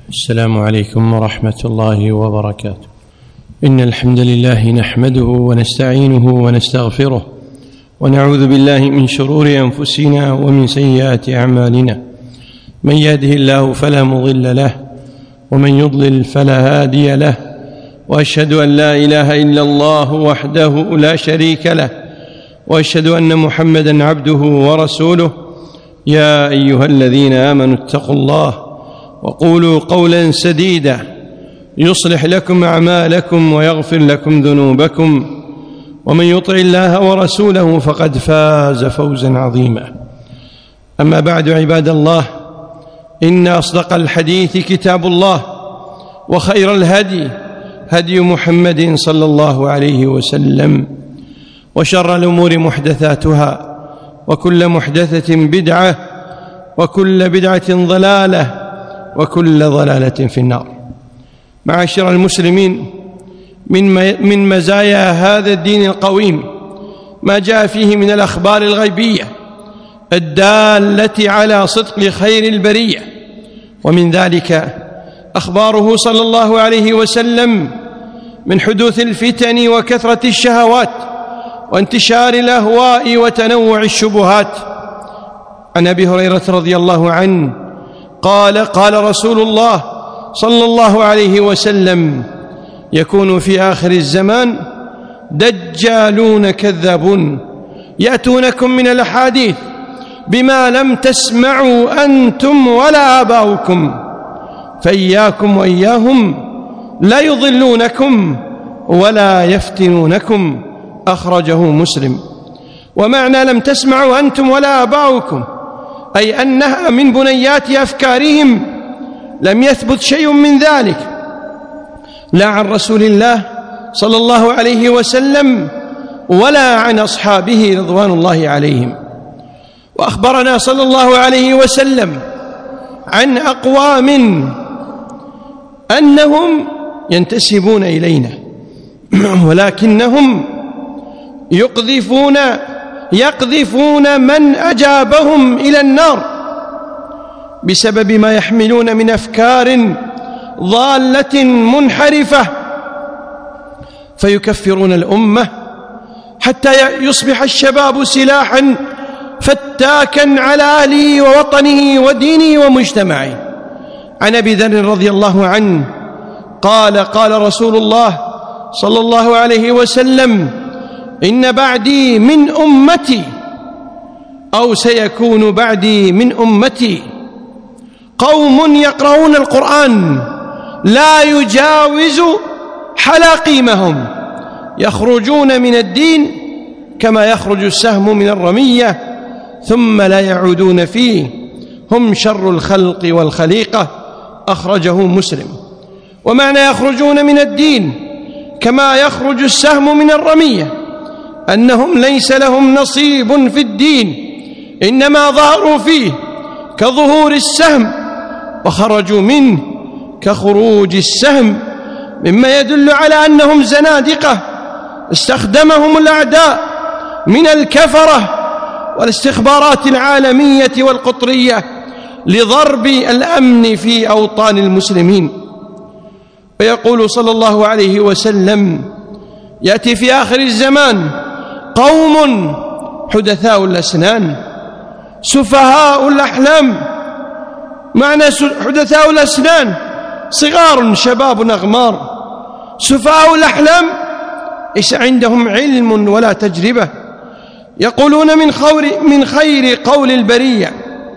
السلام عليكم ورحمة الله وبركاته. إن الحمد لله نحمده ونستعينه ونستغفره ونعوذ بالله من شرور أنفسنا ومن سيئات أعمالنا، من يهده الله فلا مضل له ومن يضلل فلا هادي له، وأشهد أن لا إله إلا الله وحده لا شريك له، وأشهد أن محمدًا عبده ورسوله. يا أيها الذين آمنوا اتقوا الله وقولوا قولا سديدا يصلح لكم أعمالكم ويغفر لكم ذنوبكم، ومن يطع الله ورسوله فقد فاز فوزا عظيما. أما بعد، عباد الله، إن أصدق الحديث كتاب الله، وخير الهدي هدي محمد صلى الله عليه وسلم، وشر الأمور محدثاتها، وكل محدثة بدعة، وكل بدعة ضلالة، وكل ضلالة في النار. معاشر المسلمين، من مزايا هذا الدين القويم ما جاء فيه من الأخبار الغيبية الدالة على صدق خير البرية، ومن ذلك أخباره صلى الله عليه وسلم من حدوث الفتن وكثرة الشهوات وانتشار الأهواء وتنوع الشبهات. عن أبي هريرة رضي الله عنه قال: قال رسول الله صلى الله عليه وسلم: يكون في آخر الزمان دجالون كذابون يأتونكم من الأحاديث بما لم تسمعوا أنتم ولا آباؤكم، فإياكم وإياهم لا يضلونكم ولا يفتنونكم. أخرجه مسلم. ومعنى لم تسمعوا أنتم ولا آباؤكم أي أنها من بنيات أفكارهم، لم يثبت شيء من ذلك لا عن رسول الله صلى الله عليه وسلم ولا عن أصحابه رضوان الله عليهم. وأخبرنا صلى الله عليه وسلم عن أقوام أنهم ينتسبون إلينا ولكنهم يقذفون من أجابهم إلى النار بسبب ما يحملون من أفكار ضالة منحرفة، فيكفرون الأمة حتى يصبح الشباب سلاحا فتاكا على أهله ووطنه ودينه ومجتمعه. عن أبي ذر رضي الله عنه قال: قال رسول الله صلى الله عليه وسلم: إن بعدي من أمتي، أو سيكون بعدي من أمتي، قوم يقرؤون القرآن لا يجاوز حلاقيمهم، يخرجون من الدين كما يخرج السهم من الرمية ثم لا يعودون فيه، هم شر الخلق والخليقة. أخرجه مسلم. ومعنى يخرجون من الدين كما يخرج السهم من الرمية أنهم ليس لهم نصيب في الدين، إنما ظهروا فيه كظهور السهم وخرجوا منه كخروج السهم، مما يدل على أنهم زنادقة استخدمهم الأعداء من الكفرة والاستخبارات العالمية والقطرية لضرب الأمن في أوطان المسلمين. ويقول صلى الله عليه وسلم: يأتي في آخر الزمان قوم حدثاء الأسنان سفهاء الأحلام. معنى حدثاء الأسنان صغار شباب أغمار، سفهاء الأحلام ليس عندهم علم ولا تجربة، يقولون من خير قول البرية،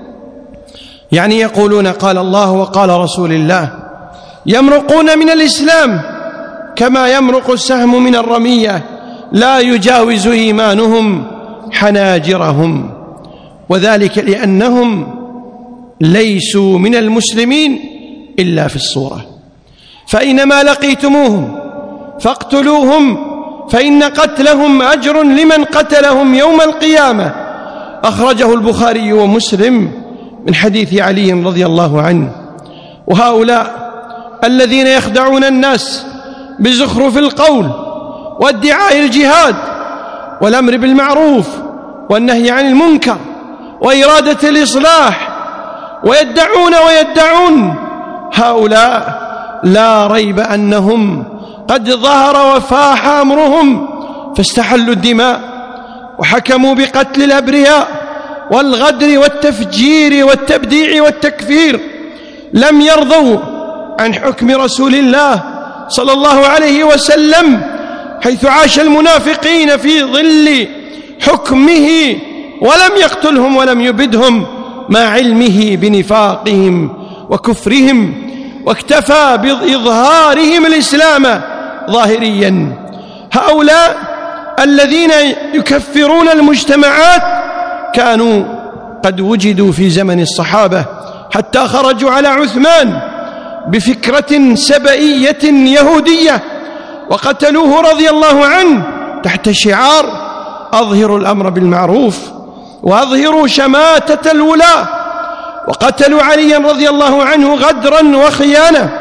يعني يقولون قال الله وقال رسول الله، يمرقون من الإسلام كما يمرق السهم من الرمية، لا يجاوز إيمانهم حناجرهم، وذلك لأنهم ليسوا من المسلمين إلا في الصورة. فإنما لقيتموهم فاقتلوهم، فإن قتلهم أجر لمن قتلهم يوم القيامة. أخرجه البخاري ومسلم من حديث علي رضي الله عنه. وهؤلاء الذين يخدعون الناس بزخرف القول وادعاء الجهاد والأمر بالمعروف والنهي عن المنكر وإرادة الإصلاح ويدعون هؤلاء لا ريب أنهم قد ظهر وفاح أمرهم، فاستحلوا الدماء وحكموا بقتل الأبرياء والغدر والتفجير والتبديع والتكفير. لم يرضوا عن حكم رسول الله صلى الله عليه وسلم، حيث عاش المنافقين في ظل حكمه ولم يقتلهم ولم يبدهم مع علمه بنفاقهم وكفرهم، واكتفى بإظهارهم الإسلام ظاهريا. هؤلاء الذين يكفرون المجتمعات كانوا قد وجدوا في زمن الصحابة، حتى خرجوا على عثمان بفكرة سبئية يهودية وقتلوه رضي الله عنه تحت شعار أظهروا الأمر بالمعروف وأظهروا شماتة الولاة، وقتلوا عليا رضي الله عنه غدرا وخيانة.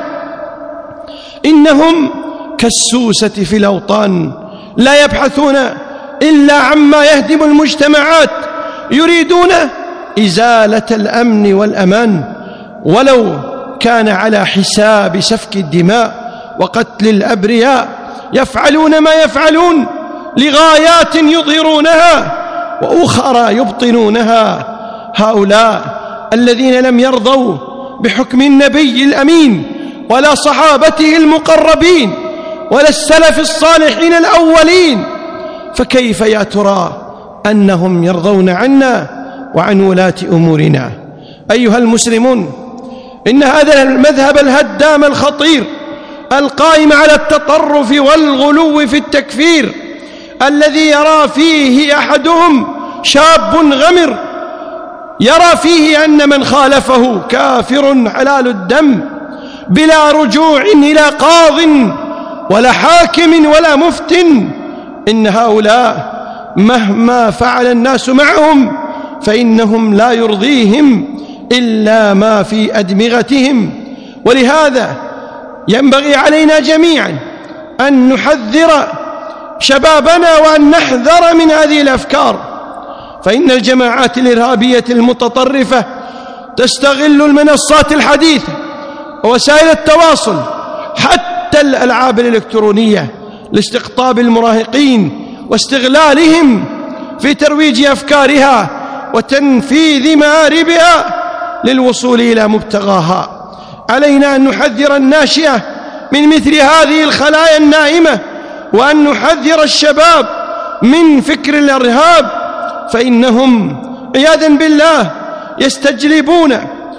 إنهم كالسوسة في الأوطان، لا يبحثون إلا عما يهدم المجتمعات، يريدون إزالة الأمن والأمان، ولو كان على حساب سفك الدماء وقتل الأبرياء. يفعلون ما يفعلون لغايات يظهرونها وأخرى يبطنونها. هؤلاء الذين لم يرضوا بحكم النبي الأمين ولا صحابته المقربين ولا السلف الصالحين الأولين، فكيف يا ترى أنهم يرضون عنا وعن ولاة أمورنا؟ أيها المسلمون، إن هذا المذهب الهدام الخطير القائم على التطرف والغلو في التكفير، الذي يرى فيه أحدهم شاب غمر يرى فيه أن من خالفه كافر حلال الدم بلا رجوع إلى قاض ولا حاكم ولا مفت. إن هؤلاء مهما فعل الناس معهم فإنهم لا يرضيهم إلا ما في أدمغتهم. ولهذا ينبغي علينا جميعا أن نحذر شبابنا وأن نحذر من هذه الأفكار، فإن الجماعات الإرهابية المتطرفة تستغل المنصات الحديثة ووسائل التواصل حتى الألعاب الإلكترونية لاستقطاب المراهقين واستغلالهم في ترويج أفكارها وتنفيذ مآربها للوصول إلى مبتغاها. علينا أن نحذر الناشئة من مثل هذه الخلايا النائمة، وأن نحذر الشباب من فكر الإرهاب، فإنهم عياذا بالله يستجلبون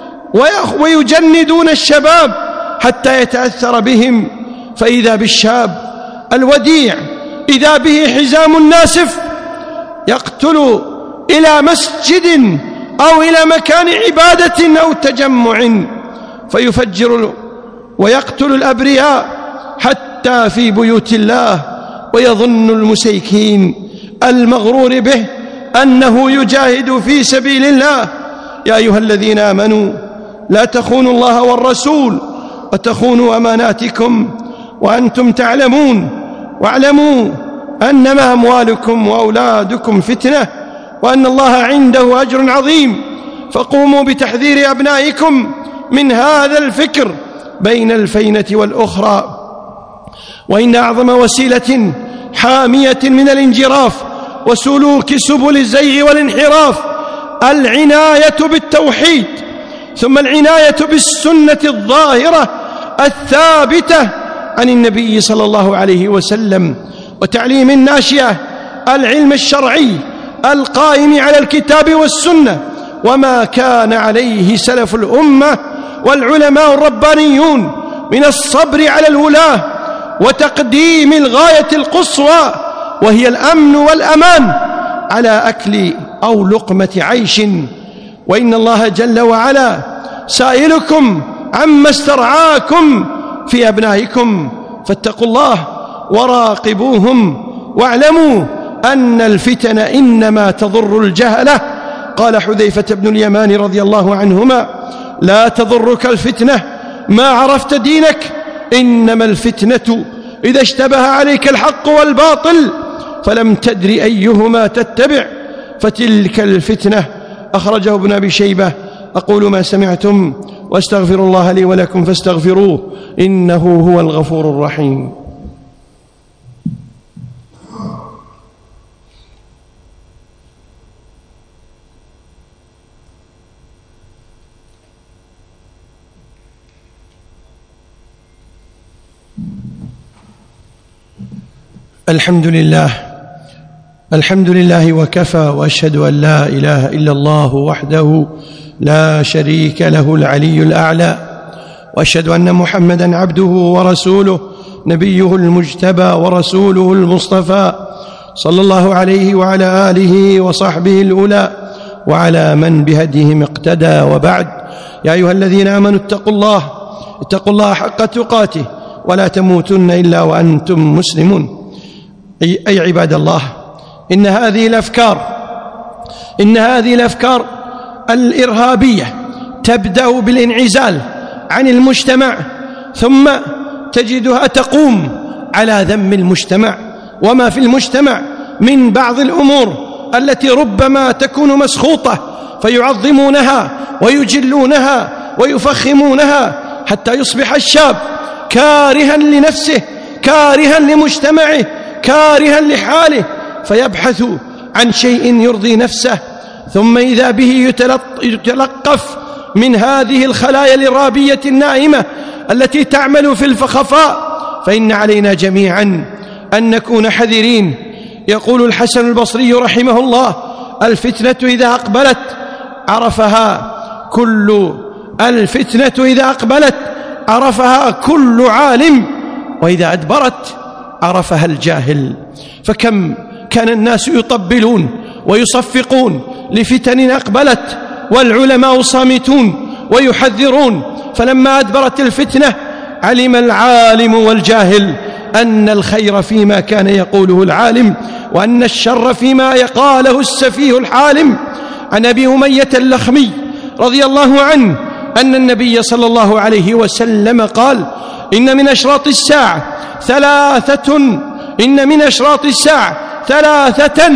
ويجندون الشباب حتى يتأثر بهم، فإذا بالشاب الوديع إذا به حزام ناسف يقتل إلى مسجد أو إلى مكان عبادة أو تجمع فيفجر ويقتل الأبرياء حتى في بيوت الله، ويظن المسيكين المغرور به أنه يجاهد في سبيل الله. يا أيها الذين آمنوا لا تخونوا الله والرسول وتخونوا أماناتكم وأنتم تعلمون، واعلموا أنما أموالكم وأولادكم فتنة وأن الله عنده أجر عظيم. فقوموا بتحذير أبنائكم من هذا الفكر بين الفينة والأخرى. وإن أعظم وسيلة حامية من الانجراف وسلوك سبل الزيغ والانحراف العناية بالتوحيد، ثم العناية بالسنة الظاهرة الثابتة عن النبي صلى الله عليه وسلم، وتعليم الناشئة العلم الشرعي القائم على الكتاب والسنة وما كان عليه سلف الأمة والعلماء الربانيون من الصبر على الولاة وتقديم الغاية القصوى وهي الأمن والأمان على أكل أو لقمة عيش. وإن الله جل وعلا سائلكم عما استرعاكم في أبنائكم، فاتقوا الله وراقبوهم واعلموا أن الفتن إنما تضر الجهلة. قال حذيفة بن اليمان رضي الله عنهما: لا تضرك الفتنة ما عرفت دينك، إنما الفتنة إذا اشتبه عليك الحق والباطل فلم تدر أيهما تتبع فتلك الفتنة. أخرجه ابن أبي شيبة أقول ما سمعتم وأستغفر الله لي ولكم فاستغفروه إنه هو الغفور الرحيم. الحمد لله وكفى، وأشهد أن لا إله إلا الله وحده لا شريك له العلي الأعلى، وأشهد أن محمدًا عبده ورسوله نبيه المجتبى ورسوله المصطفى، صلى الله عليه وعلى آله وصحبه الأولى وعلى من بهديهم اقتدى. وبعد، يا أيها الذين آمنوا اتقوا الله حق تقاته ولا تموتن إلا وأنتم مسلمون. أي عباد الله، إن هذه الأفكار الإرهابية تبدأ بالانعزال عن المجتمع، ثم تجدها تقوم على ذم المجتمع وما في المجتمع من بعض الأمور التي ربما تكون مسخوطة، فيعظمونها ويجلونها ويفخمونها حتى يصبح الشاب كارها لنفسه، كارها لمجتمعه، كارها لحاله، فيبحث عن شيء يرضي نفسه، ثم إذا به يتلقف من هذه الخلايا الإرهابية النائمة التي تعمل في الخفاء. فإن علينا جميعا أن نكون حذرين. يقول الحسن البصري رحمه الله: الفتنة إذا أقبلت عرفها كل عالم، وإذا أدبرت عرفها الجاهل. فكم كان الناس يطبلون ويصفقون لفتن أقبلت والعلماء صامتون ويحذرون، فلما أدبرت الفتنة علم العالم والجاهل أن الخير فيما كان يقوله العالم، وأن الشر فيما يقاله السفيه الحالم. عن أبي أمية اللخمي رضي الله عنه أن النبي صلى الله عليه وسلم قال: إن من أشراط الساعة ثلاثة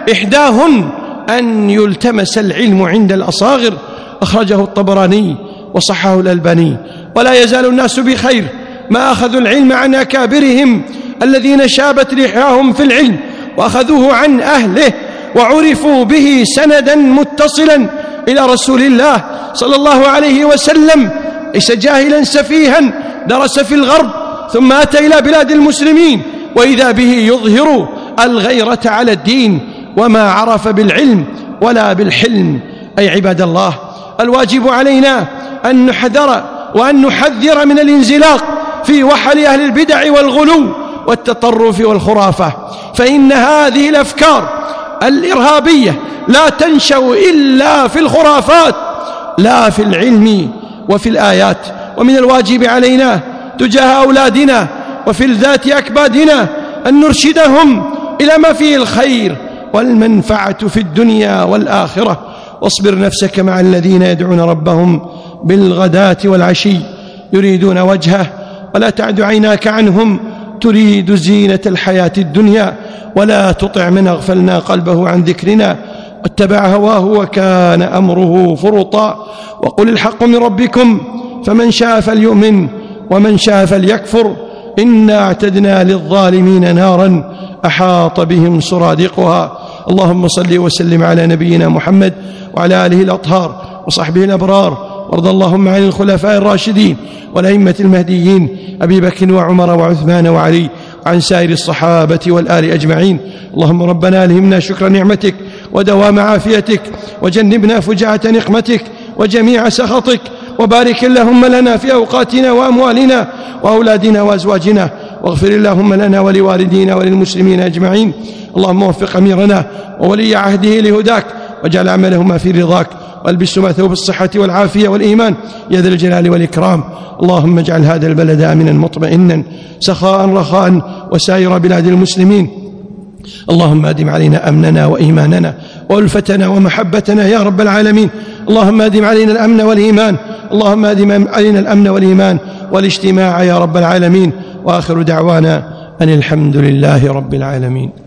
إحداهن أن يلتمس العلم عند الأصاغر. أخرجه الطبراني وصححه الألباني. ولا يزال الناس بخير ما أخذوا العلم عن أكابرهم الذين شابت لحاهم في العلم وأخذوه عن أهله وعرفوا به سندا متصلا إلى رسول الله صلى الله عليه وسلم. ليس جاهلا سفيها درس في الغرب ثم أتى إلى بلاد المسلمين وإذا به يظهر الغيرة على الدين وما عرف بالعلم ولا بالحلم. أي عباد الله، الواجب علينا أن نحذر وأن نحذر من الانزلاق في وحل أهل البدع والغلو والتطرف والخرافة، فإن هذه الأفكار الإرهابية لا تنشأ إلا في الخرافات لا في العلم وفي الآيات. ومن الواجب علينا تجاه أولادنا وفي الذات أكبادنا أن نرشدهم إلى ما فيه الخير والمنفعة في الدنيا والآخرة. واصبر نفسك مع الذين يدعون ربهم بالغداة والعشي يريدون وجهه ولا تعد عيناك عنهم تريد زينة الحياة الدنيا ولا تطع من أغفلنا قلبه عن ذكرنا واتبع هواه وكان أمره فرطا. وقل الحق من ربكم فمن شاء فليؤمن ومن شاء فليكفر إنا اعتدنا للظالمين نارا أحاط بهم سرادقها. اللهم صل وسلم على نبينا محمد وعلى آله الأطهار وصحبه الأبرار، وارض اللهم عن الخلفاء الراشدين والأئمة المهديين أبي بكر وعمر وعثمان وعلي، وعن سائر الصحابة والآل أجمعين. اللهم ربنا ألهمنا شكر نعمتك ودوام عافيتك، وجنبنا فجعة نقمتك وجميع سخطك، وبارك اللهم لنا في أوقاتنا وأموالنا وأولادنا وأزواجنا، واغفر اللهم لنا ولوالدينا وللمسلمين أجمعين. اللهم وفق أميرنا وولي عهده لهداك، واجعل عملهما في رضاك، والبسهما ثوب الصحة والعافية والإيمان يا ذا الجلال والإكرام. اللهم اجعل هذا البلد آمنا مطمئنا سخاء رخاء وسائر بلاد المسلمين. اللهم أدم علينا أمننا وإيماننا وألفتنا ومحبتنا يا رب العالمين. اللهم أدم علينا الأمن والإيمان، اللهم أدم علينا الأمن والإيمان والاجتماع يا رب العالمين. وآخر دعوانا أن الحمد لله رب العالمين.